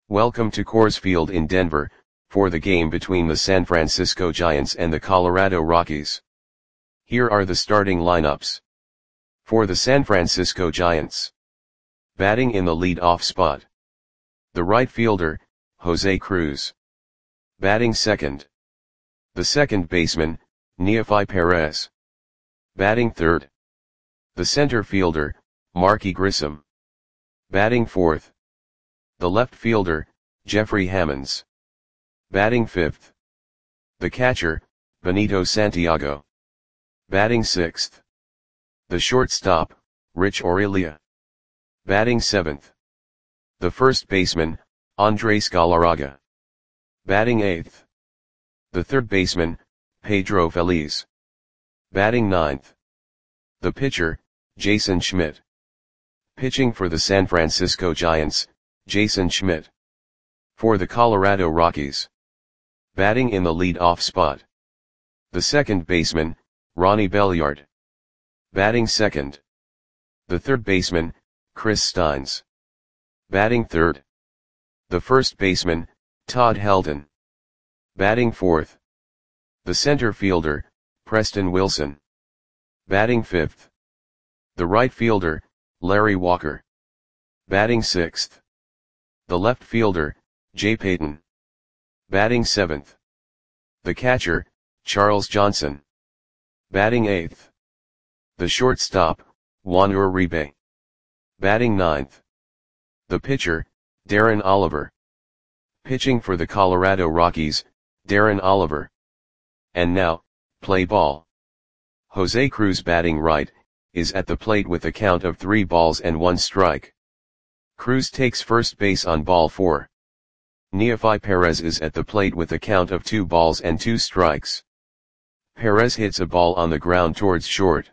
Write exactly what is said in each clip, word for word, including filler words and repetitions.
Welcome to Coors Field in Denver, for the game between the San Francisco Giants and the Colorado Rockies. Here are the starting lineups. For the San Francisco Giants. Batting in the lead-off spot. The right fielder, Jose Cruz. Batting second. The second baseman, Neofi Perez. Batting third. The center fielder, Marky Grissom. Batting fourth. The left fielder, Jeffrey Hammonds. Batting fifth. The catcher, Benito Santiago. Batting sixth. The shortstop, Rich Aurelia. Batting seventh. The first baseman, Andres Galarraga. Batting eighth. The third baseman, Pedro Feliz. Batting ninth. The pitcher, Jason Schmidt. Pitching for the San Francisco Giants, Jason Schmidt. For the Colorado Rockies. Batting in the lead-off spot. The second baseman, Ronnie Belliard. Batting second. The third baseman, Chris Steins. Batting third. The first baseman, Todd Helton. Batting fourth. The center fielder, Preston Wilson. Batting fifth. The right fielder, Larry Walker. Batting sixth. The left fielder, Jay Payton. Batting seventh. The catcher, Charles Johnson. Batting eighth. The shortstop, Juan Uribe. Batting ninth. The pitcher, Darren Oliver. Pitching for the Colorado Rockies, Darren Oliver. And now, play ball. Jose Cruz batting right, is at the plate with a count of three balls and one strike. Cruz takes first base on ball four. Neofi Perez is at the plate with a count of two balls and two strikes. Perez hits a ball on the ground towards short.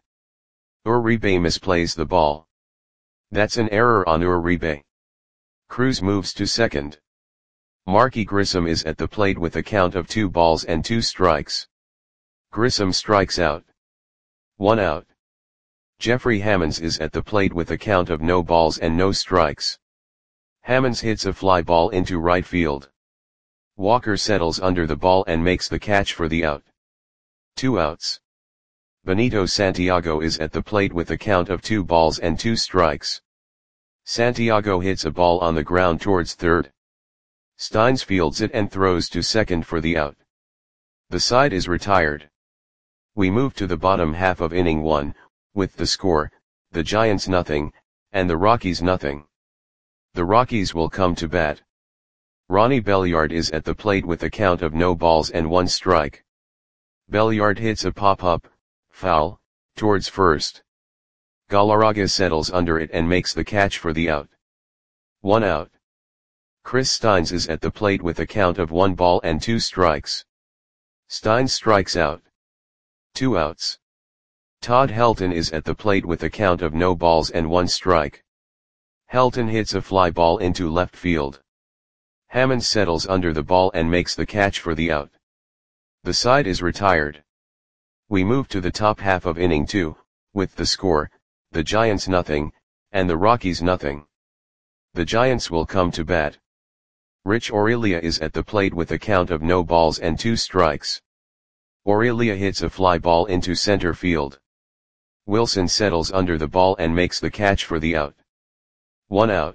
Uribe misplays the ball. That's an error on Uribe. Cruz moves to second. Marky Grissom is at the plate with a count of two balls and two strikes. Grissom strikes out. One out. Jeffrey Hammonds is at the plate with a count of no balls and no strikes. Hammonds hits a fly ball into right field. Walker settles under the ball and makes the catch for the out. Two outs. Benito Santiago is at the plate with a count of two balls and two strikes. Santiago hits a ball on the ground towards third. Steins fields it and throws to second for the out. The side is retired. We move to the bottom half of inning one, with the score, the Giants nothing, and the Rockies nothing. The Rockies will come to bat. Ronnie Belliard is at the plate with a count of no balls and one strike. Belliard hits a pop-up, foul, towards first. Galarraga settles under it and makes the catch for the out. One out. Chris Steins is at the plate with a count of one ball and two strikes. Steins strikes out. Two outs. Todd Helton is at the plate with a count of no balls and one strike. Helton hits a fly ball into left field. Hammonds settles under the ball and makes the catch for the out. The side is retired. We move to the top half of inning two, with the score, the Giants nothing, and the Rockies nothing. The Giants will come to bat. Rich Aurelia is at the plate with a count of no balls and two strikes. Aurelia hits a fly ball into center field. Wilson settles under the ball and makes the catch for the out. One out.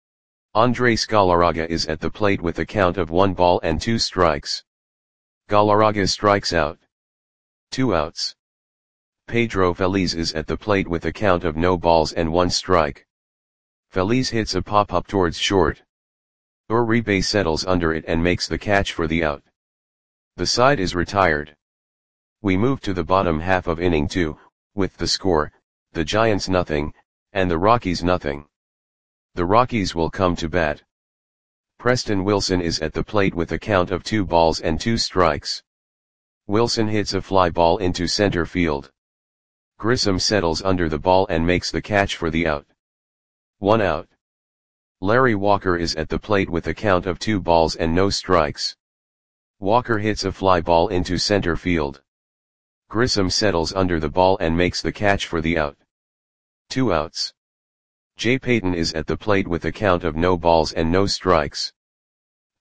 Andres Galarraga is at the plate with a count of one ball and two strikes. Galarraga strikes out. Two outs. Pedro Feliz is at the plate with a count of no balls and one strike. Feliz hits a pop-up towards short. Uribe settles under it and makes the catch for the out. The side is retired. We move to the bottom half of inning two, with the score, the Giants nothing, and the Rockies nothing. The Rockies will come to bat. Preston Wilson is at the plate with a count of two balls and two strikes. Wilson hits a fly ball into center field. Grissom settles under the ball and makes the catch for the out. One out. Larry Walker is at the plate with a count of two balls and no strikes. Walker hits a fly ball into center field. Grissom settles under the ball and makes the catch for the out. Two outs. Jay Payton is at the plate with a count of no balls and no strikes.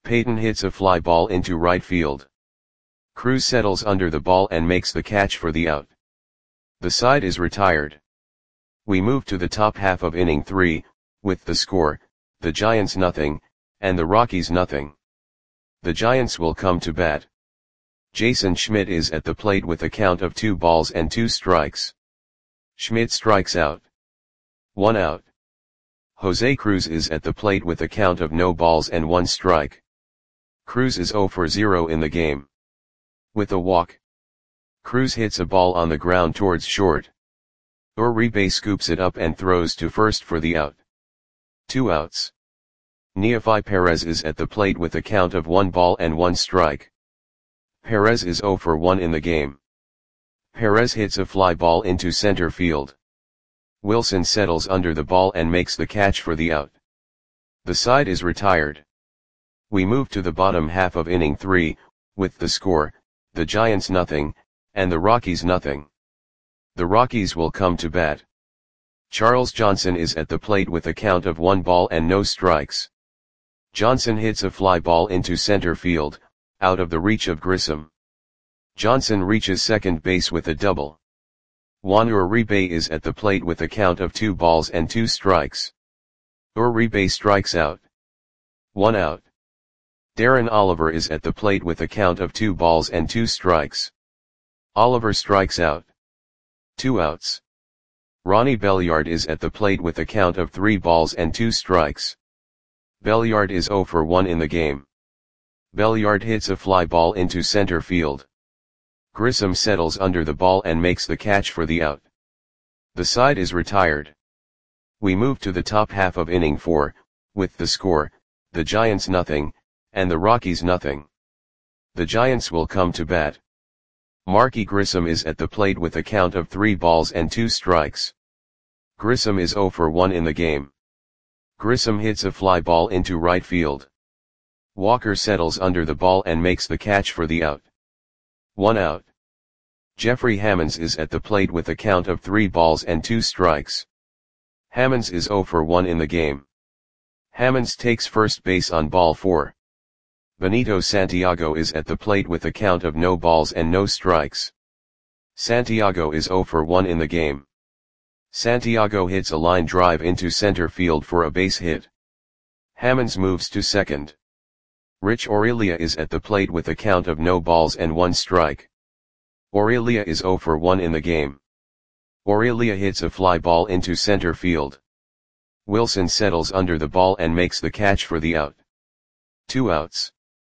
Peyton hits a fly ball into right field. Cruz settles under the ball and makes the catch for the out. The side is retired. We move to the top half of inning three, with the score, the Giants nothing, and the Rockies nothing. The Giants will come to bat. Jason Schmidt is at the plate with a count of two balls and two strikes. Schmidt strikes out. One out. Jose Cruz is at the plate with a count of no balls and one strike. Cruz is zero for zero in the game. With a walk, Cruz hits a ball on the ground towards short. Uribe scoops it up and throws to first for the out. Two outs. Neefi Perez is at the plate with a count of one ball and one strike. Perez is zero for one in the game. Perez hits a fly ball into center field. Wilson settles under the ball and makes the catch for the out. The side is retired. We move to the bottom half of inning three, with the score, the Giants nothing, and the Rockies nothing. The Rockies will come to bat. Charles Johnson is at the plate with a count of one ball and no strikes. Johnson hits a fly ball into center field, out of the reach of Grissom. Johnson reaches second base with a double. Juan Uribe is at the plate with a count of two balls and two strikes. Uribe strikes out. One out. Darren Oliver is at the plate with a count of two balls and two strikes. Oliver strikes out. Two outs. Ronnie Belliard is at the plate with a count of three balls and two strikes. Belliard is zero for one in the game. Belliard hits a fly ball into center field. Grissom settles under the ball and makes the catch for the out. The side is retired. We move to the top half of inning four, with the score, the Giants nothing, and the Rockies nothing. The Giants will come to bat. Marky Grissom is at the plate with a count of three balls and two strikes. Grissom is zero for one in the game. Grissom hits a fly ball into right field. Walker settles under the ball and makes the catch for the out. One out. Jeffrey Hammonds is at the plate with a count of three balls and two strikes. Hammonds is zero for one in the game. Hammonds takes first base on ball four. Benito Santiago is at the plate with a count of no balls and no strikes. Santiago is zero for one in the game. Santiago hits a line drive into center field for a base hit. Hammonds moves to second. Rich Aurelia is at the plate with a count of no balls and one strike. Aurelia is zero for one in the game. Aurelia hits a fly ball into center field. Wilson settles under the ball and makes the catch for the out. Two outs.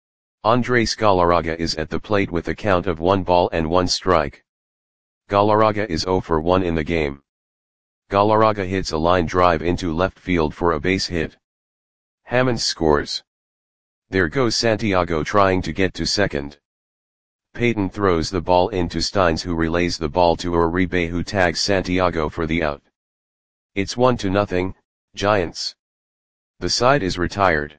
Andres Galarraga is at the plate with a count of one ball and one strike. Galarraga is zero for one in the game. Galarraga hits a line drive into left field for a base hit. Hammonds scores. There goes Santiago trying to get to second. Peyton throws the ball into Steins, who relays the ball to Uribe, who tags Santiago for the out. It's one to nothing, Giants. The side is retired.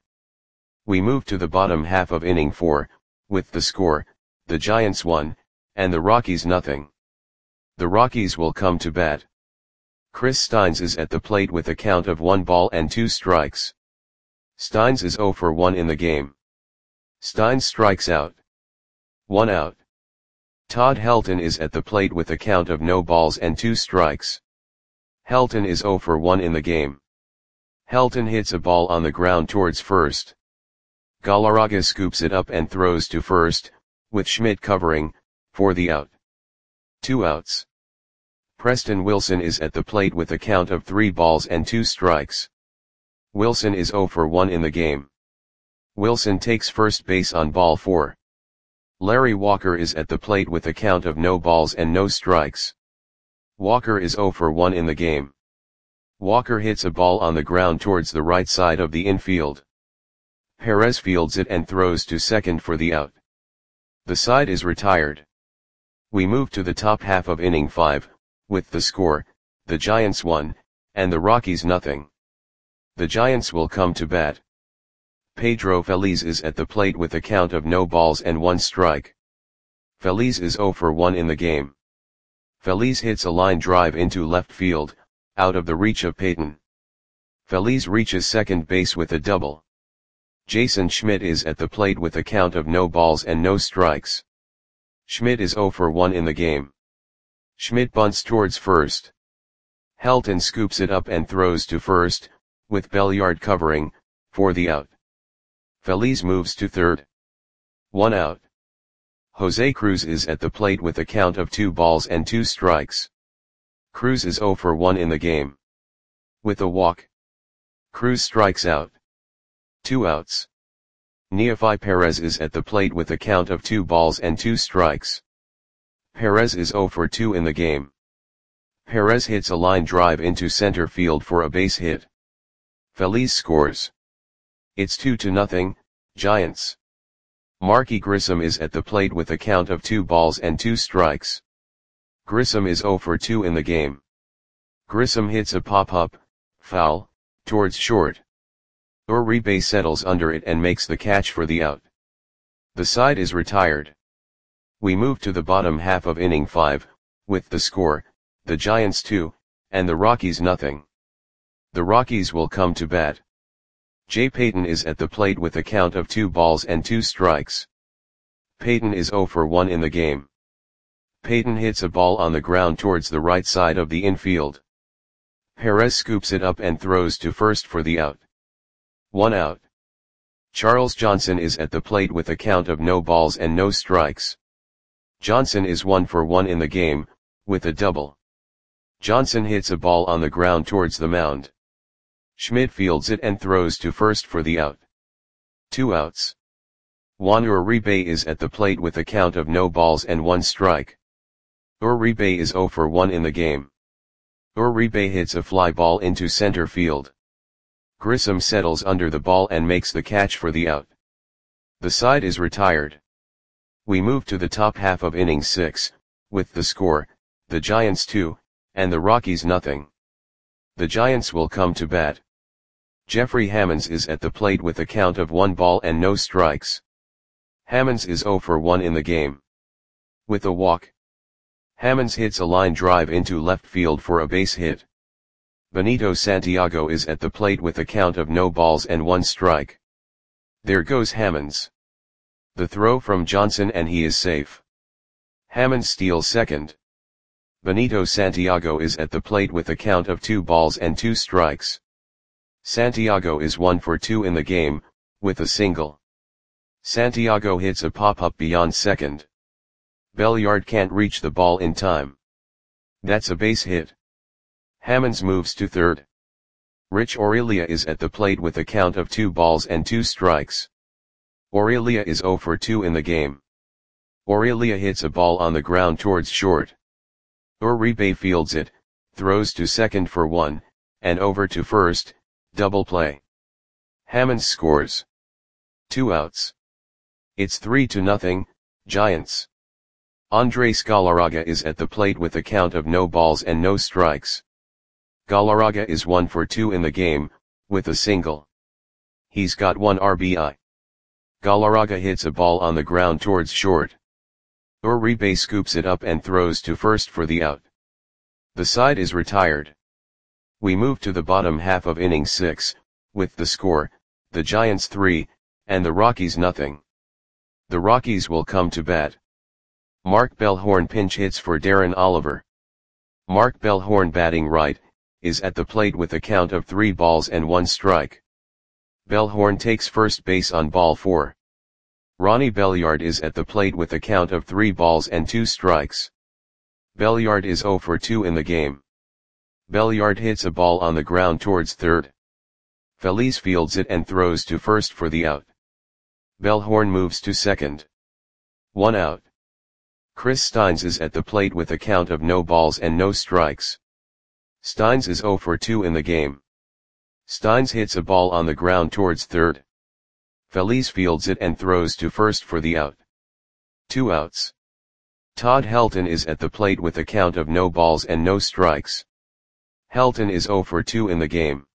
We move to the bottom half of inning four, with the score, the Giants one, and the Rockies nothing. The Rockies will come to bat. Chris Steins is at the plate with a count of one ball and two strikes. Steins is zero for one in the game. Steins strikes out. One out. Todd Helton is at the plate with a count of no balls and two strikes. Helton is zero for one in the game. Helton hits a ball on the ground towards first. Galarraga scoops it up and throws to first, with Schmidt covering, for the out. Two outs. Preston Wilson is at the plate with a count of three balls and two strikes. Wilson is zero for one in the game. Wilson takes first base on ball four. Larry Walker is at the plate with a count of no balls and no strikes. Walker is zero for one in the game. Walker hits a ball on the ground towards the right side of the infield. Perez fields it and throws to second for the out. The side is retired. We move to the top half of inning five, with the score, the Giants one, and the Rockies nothing. The Giants will come to bat. Pedro Feliz is at the plate with a count of no balls and one strike. Feliz is zero for one in the game. Feliz hits a line drive into left field, out of the reach of Peyton. Feliz reaches second base with a double. Jason Schmidt is at the plate with a count of no balls and no strikes. Schmidt is zero for one in the game. Schmidt bunts towards first. Helton scoops it up and throws to first, with Belliard covering, for the out. Feliz moves to third. One out. Jose Cruz is at the plate with a count of two balls and two strikes. Cruz is zero for one in the game. With a walk, Cruz strikes out. Two outs. Neofi Perez is at the plate with a count of two balls and two strikes. Perez is zero for two in the game. Perez hits a line drive into center field for a base hit. Feliz scores. It's two to nothing, Giants. Marky Grissom is at the plate with a count of two balls and two strikes. Grissom is zero for two in the game. Grissom hits a pop-up, foul, towards short. Uribe settles under it and makes the catch for the out. The side is retired. We move to the bottom half of inning five, with the score, the Giants two, and the Rockies nothing. The Rockies will come to bat. Jay Payton is at the plate with a count of two balls and two strikes. Payton is zero for one in the game. Payton hits a ball on the ground towards the right side of the infield. Perez scoops it up and throws to first for the out. One out. Charles Johnson is at the plate with a count of no balls and no strikes. Johnson is one for one in the game, with a double. Johnson hits a ball on the ground towards the mound. Schmidt fields it and throws to first for the out. Two outs. Juan Uribe is at the plate with a count of no balls and one strike. Uribe is zero for one in the game. Uribe hits a fly ball into center field. Grissom settles under the ball and makes the catch for the out. The side is retired. We move to the top half of inning six, with the score, the Giants two, and the Rockies nothing. The Giants will come to bat. Jeffrey Hammonds is at the plate with a count of one ball and no strikes. Hammonds is zero for one in the game. With a walk, Hammonds hits a line drive into left field for a base hit. Benito Santiago is at the plate with a count of no balls and one strike. There goes Hammonds. The throw from Johnson and he is safe. Hammonds steals second. Benito Santiago is at the plate with a count of two balls and two strikes. Santiago is one for two in the game, with a single. Santiago hits a pop-up beyond second. Belliard can't reach the ball in time. That's a base hit. Hammonds moves to third. Rich Aurelia is at the plate with a count of two balls and two strikes. Aurelia is zero for two in the game. Aurelia hits a ball on the ground towards short. Uribe fields it, throws to second for one, and over to first, double play. Hammonds scores. Two outs. It's three to nothing, Giants. Andres Galarraga is at the plate with a count of no balls and no strikes. Galarraga is one for two in the game, with a single. He's got one R B I. Galarraga hits a ball on the ground towards short. Uribe scoops it up and throws to first for the out. The side is retired. We move to the bottom half of inning six, with the score, the Giants three, and the Rockies nothing. The Rockies will come to bat. Mark Bellhorn pinch hits for Darren Oliver. Mark Bellhorn, batting right, is at the plate with a count of three balls and one strike. Bellhorn takes first base on ball four. Ronnie Belliard is at the plate with a count of three balls and two strikes. Belliard is zero for two in the game. Belliard hits a ball on the ground towards third. Feliz fields it and throws to first for the out. Bellhorn moves to second. One out. Chris Steins is at the plate with a count of no balls and no strikes. Steins is zero for two in the game. Steins hits a ball on the ground towards third. Feliz fields it and throws to first for the out. Two outs. Todd Helton is at the plate with a count of no balls and no strikes. Helton is zero for two in the game.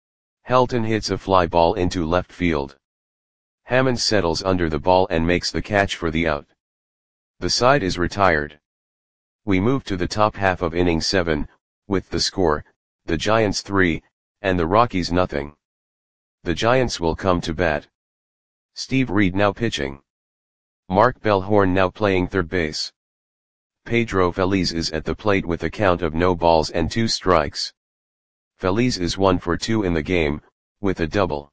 Helton hits a fly ball into left field. Hammonds settles under the ball and makes the catch for the out. The side is retired. We move to the top half of inning seven, with the score, the Giants three, and the Rockies nothing. The Giants will come to bat. Steve Reed now pitching. Mark Bellhorn now playing third base. Pedro Feliz is at the plate with a count of no balls and two strikes. Feliz is one for two in the game, with a double.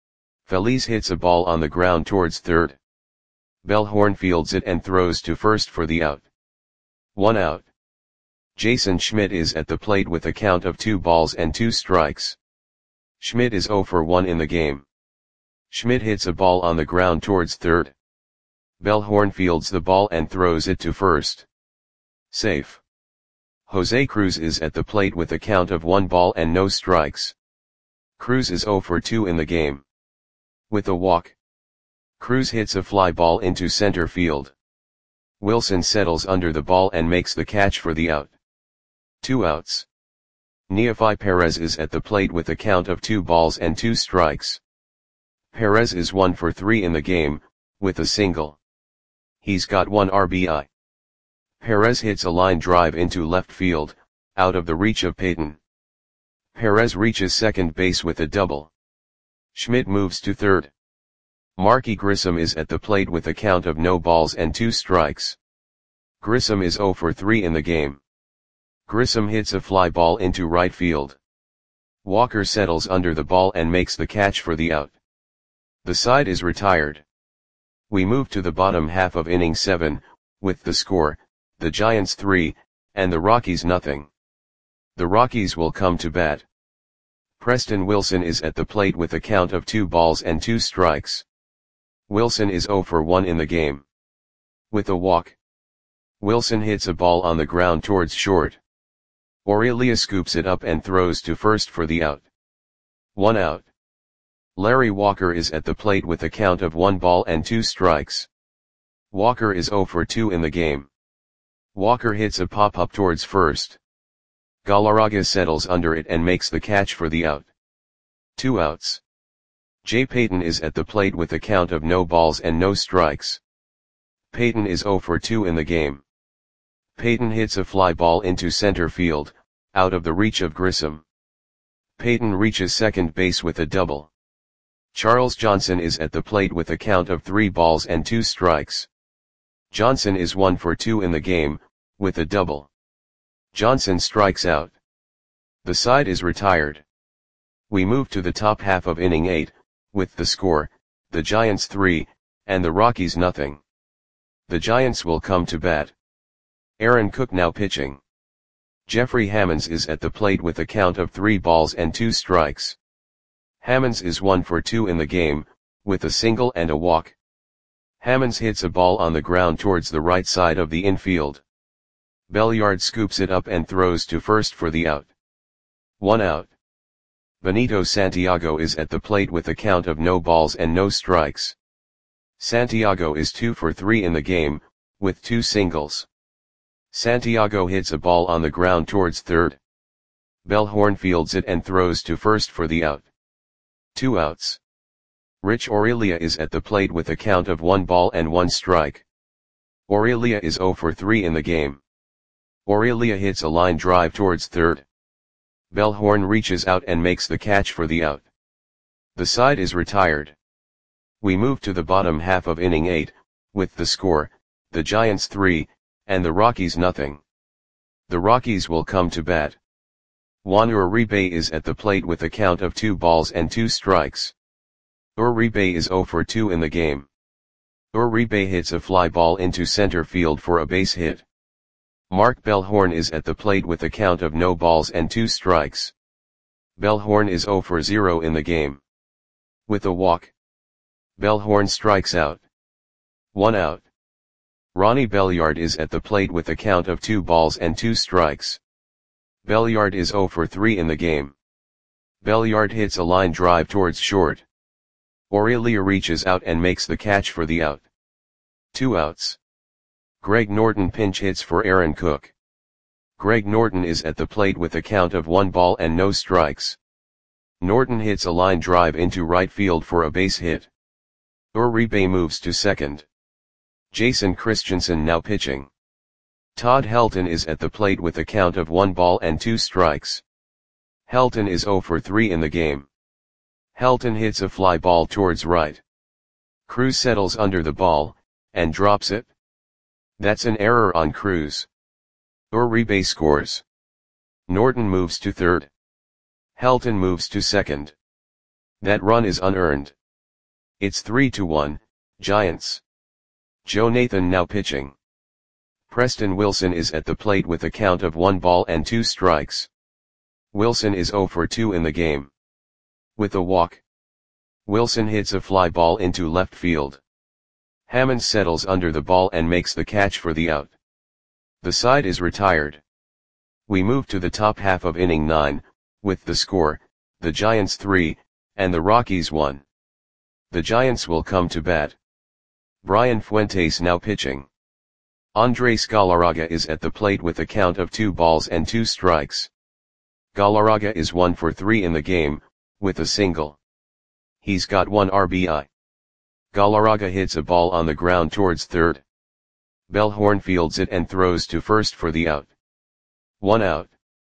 Feliz hits a ball on the ground towards third. Bellhorn fields it and throws to first for the out. One out. Jason Schmidt is at the plate with a count of two balls and two strikes. Schmidt is zero for one in the game. Schmidt hits a ball on the ground towards third. Bellhorn fields the ball and throws it to first. Safe. Jose Cruz is at the plate with a count of one ball and no strikes. Cruz is zero for two in the game. With a walk. Cruz hits a fly ball into center field. Wilson settles under the ball and makes the catch for the out. Two outs. Neofi Perez is at the plate with a count of two balls and two strikes. Perez is one for three in the game, with a single. He's got one R B I. Perez hits a line drive into left field, out of the reach of Payton. Perez reaches second base with a double. Schmidt moves to third. Marky Grissom is at the plate with a count of no balls and two strikes. Grissom is zero for three in the game. Grissom hits a fly ball into right field. Walker settles under the ball and makes the catch for the out. The side is retired. We move to the bottom half of inning seven, with the score, the Giants three, and the Rockies nothing. The Rockies will come to bat. Preston Wilson is at the plate with a count of two balls and two strikes. Wilson is zero for one in the game. With a walk. Wilson hits a ball on the ground towards short. Aurelia scoops it up and throws to first for the out. One out. Larry Walker is at the plate with a count of one ball and two strikes. Walker is zero for two in the game. Walker hits a pop-up towards first. Galarraga settles under it and makes the catch for the out. Two outs. Jay Payton is at the plate with a count of no balls and no strikes. Payton is zero for two in the game. Payton hits a fly ball into center field, out of the reach of Grissom. Payton reaches second base with a double. Charles Johnson is at the plate with a count of three balls and two strikes. Johnson is one for two in the game, with a double. Johnson strikes out. The side is retired. We move to the top half of inning eight, with the score, the Giants three, and the Rockies nothing. The Giants will come to bat. Aaron Cook now pitching. Jeffrey Hammonds is at the plate with a count of three balls and two strikes. Hammonds is one for two in the game, with a single and a walk. Hammonds hits a ball on the ground towards the right side of the infield. Belliard scoops it up and throws to first for the out. One out. Benito Santiago is at the plate with a count of no balls and no strikes. Santiago is two for three in the game, with two singles. Santiago hits a ball on the ground towards third. Bellhorn fields it and throws to first for the out. Two outs. Rich Aurelia is at the plate with a count of one ball and one strike. Aurelia is zero for three in the game. Aurelia hits a line drive towards third. Bellhorn reaches out and makes the catch for the out. The side is retired. We move to the bottom half of inning eight, with the score, the Giants three, and the Rockies nothing. The Rockies will come to bat. Juan Uribe is at the plate with a count of two balls and two strikes. Uribe is zero for two in the game. Uribe hits a fly ball into center field for a base hit. Mark Bellhorn is at the plate with a count of no balls and two strikes. Bellhorn is zero for zero in the game. With a walk. Bellhorn strikes out. One out. Ronnie Belliard is at the plate with a count of two balls and two strikes. Belliard is zero for three in the game. Belliard hits a line drive towards short. Aurelia reaches out and makes the catch for the out. Two outs. Greg Norton pinch hits for Aaron Cook. Greg Norton is at the plate with a count of one ball and no strikes. Norton hits a line drive into right field for a base hit. Uribe moves to second. Jason Christensen now pitching. Todd Helton is at the plate with a count of one ball and two strikes. Helton is zero for three in the game. Helton hits a fly ball towards right. Cruz settles under the ball, and drops it. That's an error on Cruz. Uribe scores. Norton moves to third. Helton moves to second. That run is unearned. It's three to one, Giants. Joe Nathan now pitching. Preston Wilson is at the plate with a count of one ball and two strikes. Wilson is zero for two in the game. With a walk, Wilson hits a fly ball into left field. Hammonds settles under the ball and makes the catch for the out. The side is retired. We move to the top half of inning nine, with the score, the Giants three, and the Rockies one. The Giants will come to bat. Brian Fuentes now pitching. Andres Galarraga is at the plate with a count of two balls and two strikes. Galarraga is one for three in the game, with a single. He's got one R B I. Galarraga hits a ball on the ground towards third. Bellhorn fields it and throws to first for the out. One out.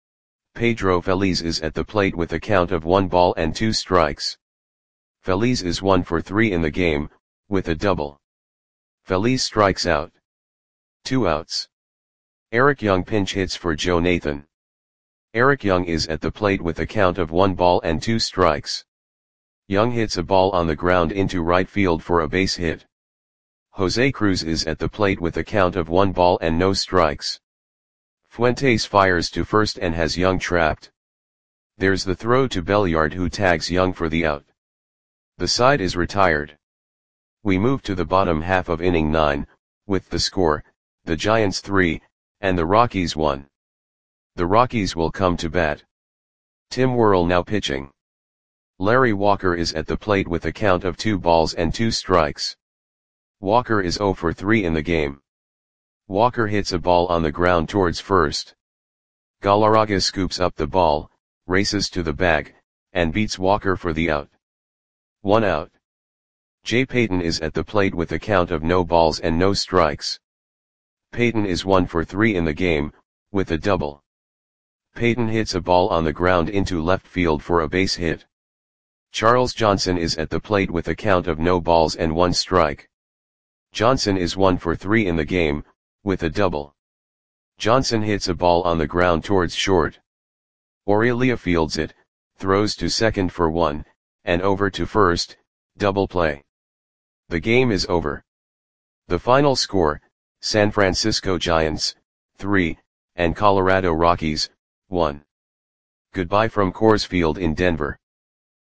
Pedro Feliz is at the plate with a count of one ball and two strikes. Feliz is one for three in the game, with a double. Feliz strikes out. Two outs. Eric Young pinch hits for Joe Nathan. Eric Young is at the plate with a count of one ball and two strikes. Young hits a ball on the ground into right field for a base hit. Jose Cruz is at the plate with a count of one ball and no strikes. Fuentes fires to first and has Young trapped. There's the throw to Belliard, who tags Young for the out. The side is retired. We move to the bottom half of inning nine, with the score, the Giants three, and the Rockies one. The Rockies will come to bat. Tim Worrell now pitching. Larry Walker is at the plate with a count of two balls and two strikes. Walker is zero for three in the game. Walker hits a ball on the ground towards first. Galarraga scoops up the ball, races to the bag, and beats Walker for the out. One out. Jay Payton is at the plate with a count of no balls and no strikes. Payton is one for three in the game, with a double. Payton hits a ball on the ground into left field for a base hit. Charles Johnson is at the plate with a count of no balls and one strike. Johnson is one for three in the game, with a double. Johnson hits a ball on the ground towards short. Aurelia fields it, throws to second for one, and over to first, double play. The game is over. The final score, San Francisco Giants, three, and Colorado Rockies, one. Goodbye from Coors Field in Denver.